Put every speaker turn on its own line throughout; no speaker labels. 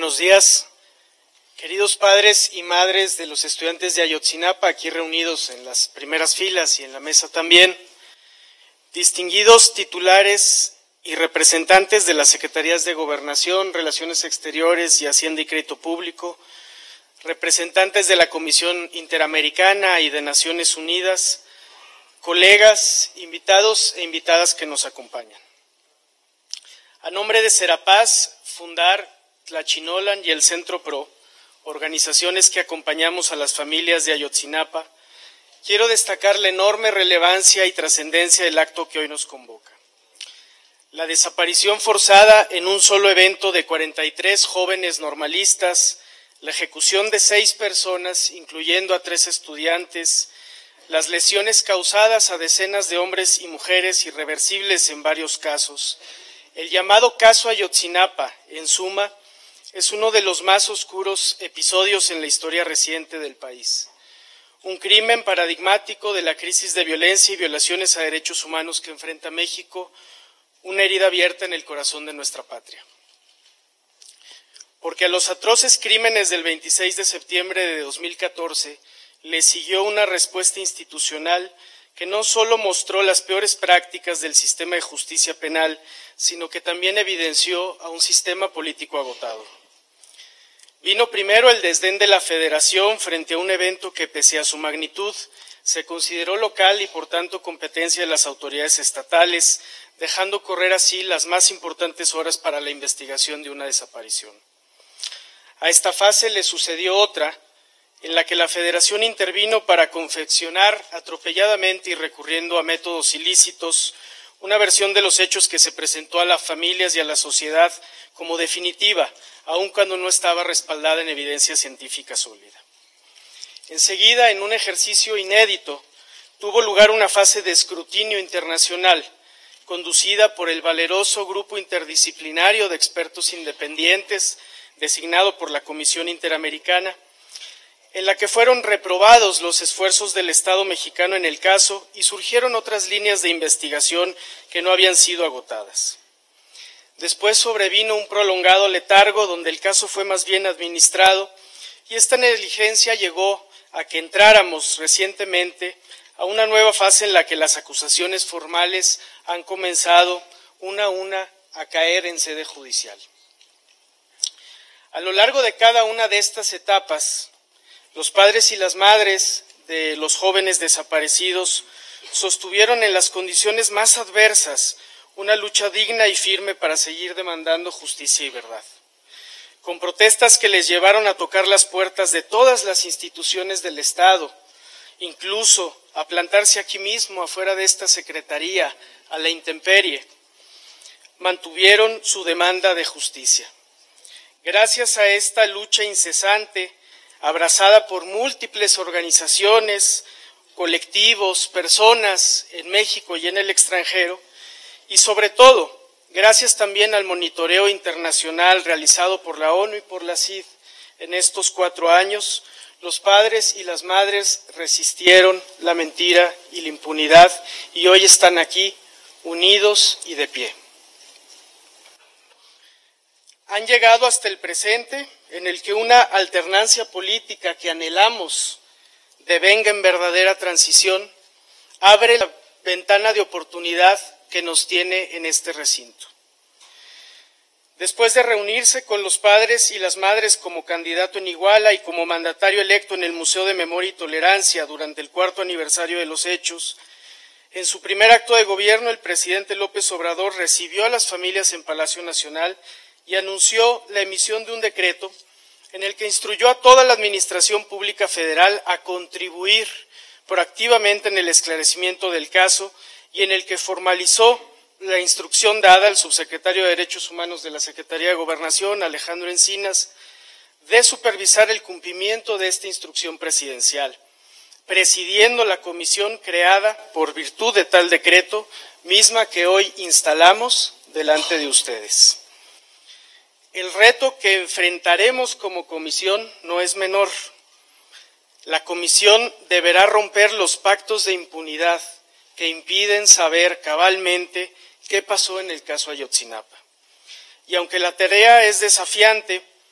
buenos días. Queridos padres y madres de los estudiantes de Ayotzinapa, aquí reunidos en las primeras filas y en la mesa también, distinguidos titulares y representantes de las Secretarías de Gobernación, Relaciones Exteriores y Hacienda y Crédito Público, representantes de la Comisión Interamericana y de Naciones Unidas, colegas, invitados e invitadas que nos acompañan. A nombre de Serapaz, Fundar, Tlachinolan y el Centro PRO, organizaciones que acompañamos a las familias de Ayotzinapa, quiero destacar la enorme relevancia y trascendencia del acto que hoy nos convoca. La desaparición forzada en un solo evento de 43 jóvenes normalistas, la ejecución de 6 personas, incluyendo a 3 estudiantes, las lesiones causadas a decenas de hombres y mujeres irreversibles en varios casos. El llamado caso Ayotzinapa, en suma, es uno de los más oscuros episodios en la historia reciente del país. Un crimen paradigmático de la crisis de violencia y violaciones a derechos humanos que enfrenta México, una herida abierta en el corazón de nuestra patria. Porque a los atroces crímenes del 26 de septiembre de 2014 le siguió una respuesta institucional que no solo mostró las peores prácticas del sistema de justicia penal, sino que también evidenció a un sistema político agotado. Vino primero el desdén de la Federación frente a un evento que, pese a su magnitud, se consideró local y por tanto competencia de las autoridades estatales, dejando correr así las más importantes horas para la investigación de una desaparición. A esta fase le sucedió otra, en la que la Federación intervino para confeccionar atropelladamente y recurriendo a métodos ilícitos una versión de los hechos que se presentó a las familias y a la sociedad como definitiva, aun cuando no estaba respaldada en evidencia científica sólida. Enseguida, en un ejercicio inédito, tuvo lugar una fase de escrutinio internacional, conducida por el valeroso grupo interdisciplinario de expertos independientes, designado por la Comisión Interamericana, en la que fueron reprobados los esfuerzos del Estado mexicano en el caso y surgieron otras líneas de investigación que no habían sido agotadas. Después sobrevino un prolongado letargo donde el caso fue más bien administrado y esta negligencia llegó a que entráramos recientemente a una nueva fase en la que las acusaciones formales han comenzado una a una a caer en sede judicial. A lo largo de cada una de estas etapas, los padres y las madres de los jóvenes desaparecidos sostuvieron en las condiciones más adversas una lucha digna y firme para seguir demandando justicia y verdad, con protestas que les llevaron a tocar las puertas de todas las instituciones del Estado, incluso a plantarse aquí mismo, afuera de esta secretaría, a la intemperie. Mantuvieron su demanda de justicia. Gracias a esta lucha incesante, abrazada por múltiples organizaciones, colectivos, personas en México y en el extranjero, y sobre todo, gracias también al monitoreo internacional realizado por la ONU y por la CID en estos 4 años, los padres y las madres resistieron la mentira y la impunidad y hoy están aquí, unidos y de pie. Han llegado hasta el presente en el que una alternancia política que anhelamos devenga en verdadera transición, abre la ventana de oportunidad que nos tiene en este recinto. Después de reunirse con los padres y las madres como candidato en Iguala y como mandatario electo en el Museo de Memoria y Tolerancia durante el 4º aniversario de los hechos, en su primer acto de gobierno el presidente López Obrador recibió a las familias en Palacio Nacional y anunció la emisión de un decreto en el que instruyó a toda la Administración Pública Federal a contribuir proactivamente en el esclarecimiento del caso y en el que formalizó la instrucción dada al subsecretario de Derechos Humanos de la Secretaría de Gobernación, Alejandro Encinas, de supervisar el cumplimiento de esta instrucción presidencial, presidiendo la comisión creada por virtud de tal decreto, misma que hoy instalamos delante de ustedes. El reto que enfrentaremos como comisión no es menor. La comisión deberá romper los pactos de impunidad que impiden saber cabalmente qué pasó en el caso Ayotzinapa. Y aunque la tarea es desafiante,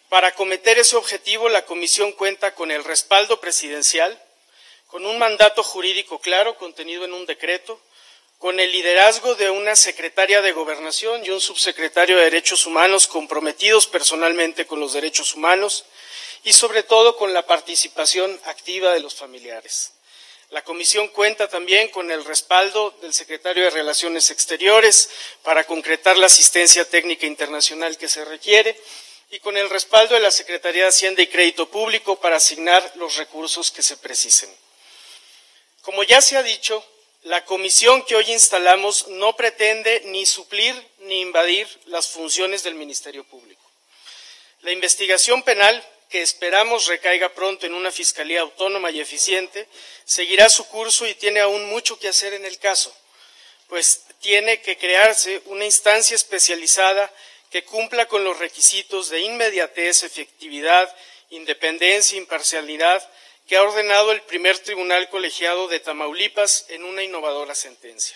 Para acometer ese objetivo, la Comisión cuenta con el respaldo presidencial, con un mandato jurídico claro contenido en un decreto, con el liderazgo de una secretaria de Gobernación y un subsecretario de Derechos Humanos comprometidos personalmente con los derechos humanos y sobre todo con la participación activa de los familiares. La Comisión cuenta también con el respaldo del secretario de Relaciones Exteriores para concretar la asistencia técnica internacional que se requiere y con el respaldo de la Secretaría de Hacienda y Crédito Público para asignar los recursos que se precisen. Como ya se ha dicho, la comisión que hoy instalamos no pretende ni suplir ni invadir las funciones del Ministerio Público. La investigación penal, que esperamos recaiga pronto en una fiscalía autónoma y eficiente, seguirá su curso y tiene aún mucho que hacer en el caso, pues tiene que crearse una instancia especializada que cumpla con los requisitos de inmediatez, efectividad, independencia, imparcialidad, que ha ordenado el primer tribunal colegiado de Tamaulipas en una innovadora sentencia.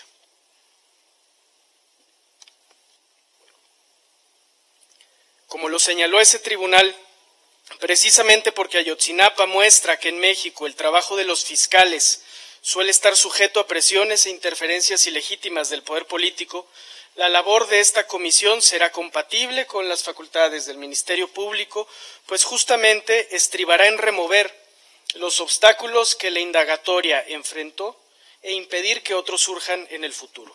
Como lo señaló ese tribunal, precisamente porque Ayotzinapa muestra que en México el trabajo de los fiscales suele estar sujeto a presiones e interferencias ilegítimas del poder político, la labor de esta comisión será compatible con las facultades del Ministerio Público, pues justamente estribará en remover los obstáculos que la indagatoria enfrentó e impedir que otros surjan en el futuro.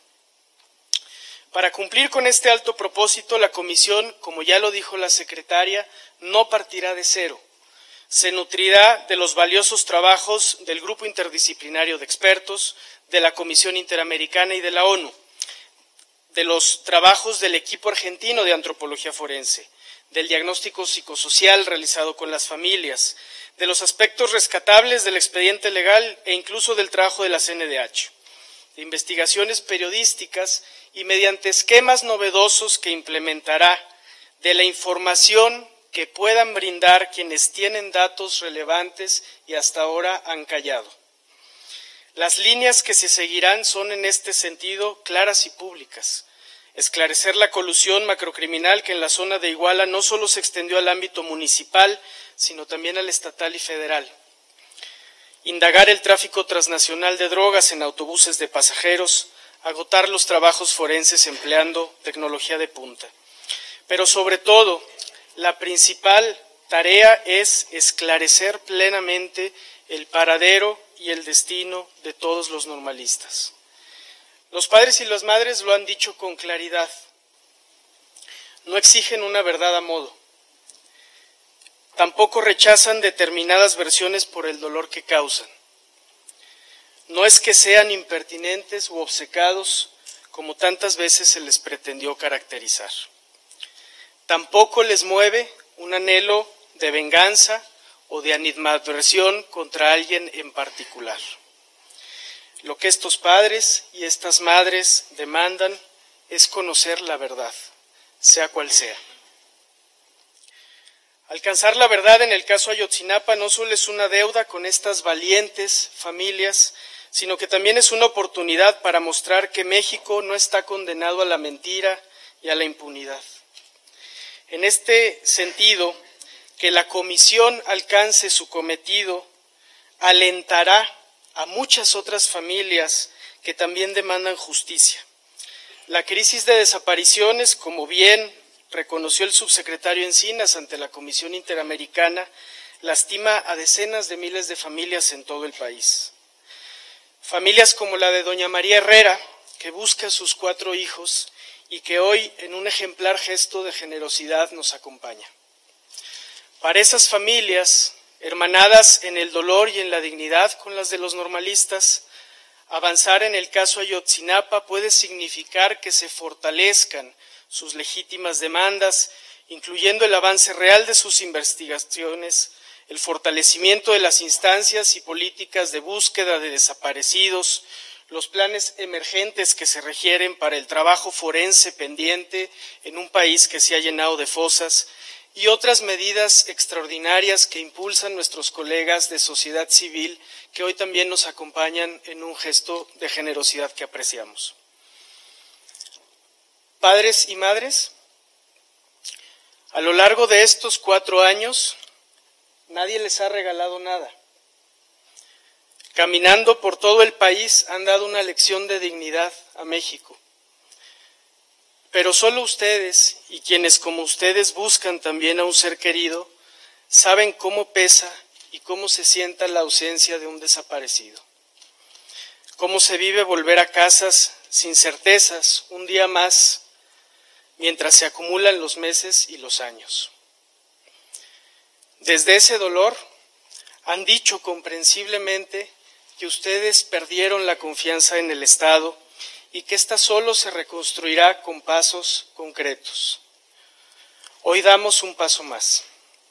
Para cumplir con este alto propósito, la comisión, como ya lo dijo la secretaria, no partirá de cero. Se nutrirá de los valiosos trabajos del Grupo Interdisciplinario de Expertos, de la Comisión Interamericana y de la ONU, de los trabajos del equipo argentino de antropología forense, del diagnóstico psicosocial realizado con las familias, de los aspectos rescatables del expediente legal e incluso del trabajo de la CNDH, de investigaciones periodísticas y mediante esquemas novedosos que implementará, de la información que puedan brindar quienes tienen datos relevantes y hasta ahora han callado. Las líneas que se seguirán son en este sentido claras y públicas. Esclarecer la colusión macrocriminal que en la zona de Iguala no solo se extendió al ámbito municipal, sino también al estatal y federal. Indagar el tráfico transnacional de drogas en autobuses de pasajeros, agotar los trabajos forenses empleando tecnología de punta. Pero sobre todo, la principal tarea es esclarecer plenamente el paradero y el destino de todos los normalistas. Los padres y las madres lo han dicho con claridad. No exigen una verdad a modo. Tampoco rechazan determinadas versiones por el dolor que causan. No es que sean impertinentes u obcecados, como tantas veces se les pretendió caracterizar. Tampoco les mueve un anhelo de venganza o de animadversión contra alguien en particular. Lo que estos padres y estas madres demandan es conocer la verdad, sea cual sea. Alcanzar la verdad en el caso Ayotzinapa no solo es una deuda con estas valientes familias, sino que también es una oportunidad para mostrar que México no está condenado a la mentira y a la impunidad. En este sentido, que la comisión alcance su cometido alentará a muchas otras familias que también demandan justicia. La crisis de desapariciones, como bien reconoció el subsecretario Encinas ante la Comisión Interamericana, lastima a decenas de miles de familias en todo el país. Familias como la de doña María Herrera, que busca a sus 4 hijos y que hoy en un ejemplar gesto de generosidad nos acompaña. Para esas familias, hermanadas en el dolor y en la dignidad con las de los normalistas, avanzar en el caso Ayotzinapa puede significar que se fortalezcan sus legítimas demandas, incluyendo el avance real de sus investigaciones, el fortalecimiento de las instancias y políticas de búsqueda de desaparecidos, los planes emergentes que se requieren para el trabajo forense pendiente en un país que se ha llenado de fosas, y otras medidas extraordinarias que impulsan nuestros colegas de sociedad civil que hoy también nos acompañan en un gesto de generosidad que apreciamos. Padres y madres, A lo largo de estos 4 años, nadie les ha regalado nada. Caminando por todo el país han dado una lección de dignidad a México. Pero solo ustedes y quienes como ustedes buscan también a un ser querido, saben cómo pesa y cómo se sienta la ausencia de un desaparecido. Cómo se vive volver a casas sin certezas un día más, mientras se acumulan los meses y los años. Desde ese dolor han dicho comprensiblemente que ustedes perdieron la confianza en el Estado y que ésta solo se reconstruirá con pasos concretos. Hoy damos un paso más.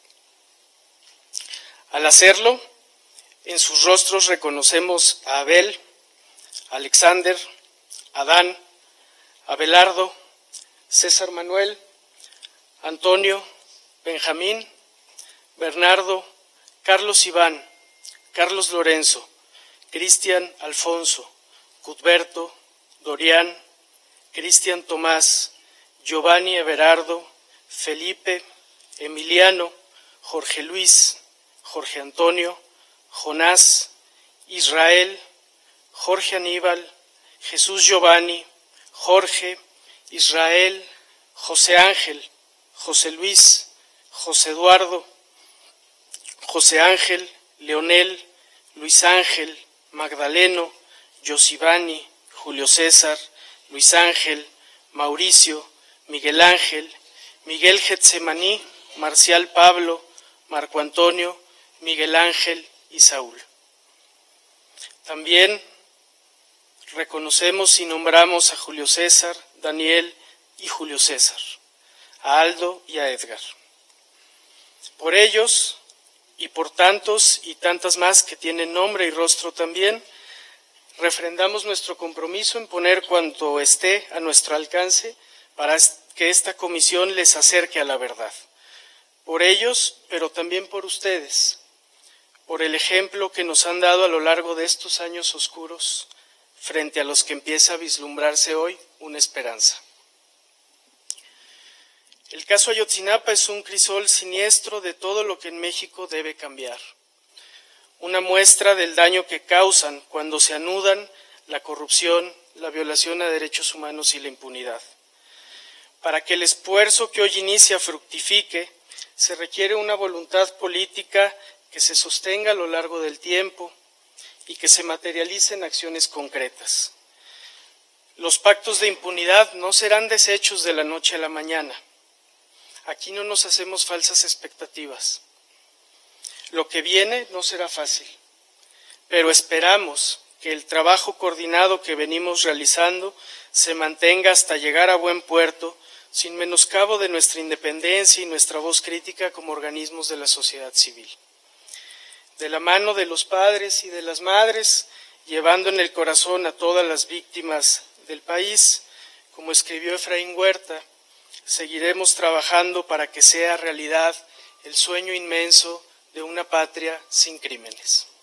Al hacerlo, en sus rostros reconocemos a Abel, Alexander, Adán, Abelardo, César Manuel, Antonio, Benjamín, Bernardo, Carlos Iván, Carlos Lorenzo, Cristian Alfonso, Cudberto, Dorián, Cristian Tomás, Giovanni Everardo, Felipe, Emiliano, Jorge Luis, Jorge Antonio, Jonás, Israel, Jorge Aníbal, Jesús Giovanni, Jorge, Israel, José Ángel, José Luis, José Eduardo, José Ángel, Leonel, Luis Ángel, Magdaleno, Yosivani, Julio César, Luis Ángel, Mauricio, Miguel Ángel, Miguel Getsemaní, Marcial Pablo, Marco Antonio, Miguel Ángel y Saúl. También reconocemos y nombramos a Julio César, Daniel y Julio César, a Aldo y a Edgar. Por ellos y por tantos y tantas más que tienen nombre y rostro también, refrendamos nuestro compromiso en poner cuanto esté a nuestro alcance para que esta comisión les acerque a la verdad. Por ellos, pero también por ustedes, por el ejemplo que nos han dado a lo largo de estos años oscuros, frente a los que empieza a vislumbrarse hoy una esperanza. El caso Ayotzinapa es un crisol siniestro de todo lo que en México debe cambiar. Una muestra del daño que causan cuando se anudan la corrupción, la violación a derechos humanos y la impunidad. Para que el esfuerzo que hoy inicia fructifique, se requiere una voluntad política que se sostenga a lo largo del tiempo y que se materialice en acciones concretas. Los pactos de impunidad no serán deshechos de la noche a la mañana. Aquí no nos hacemos falsas expectativas. Lo que viene no será fácil, pero esperamos que el trabajo coordinado que venimos realizando se mantenga hasta llegar a buen puerto, sin menoscabo de nuestra independencia y nuestra voz crítica como organismos de la sociedad civil. De la mano de los padres y de las madres, llevando en el corazón a todas las víctimas del país, como escribió Efraín Huerta, seguiremos trabajando para que sea realidad el sueño inmenso de una patria sin crímenes.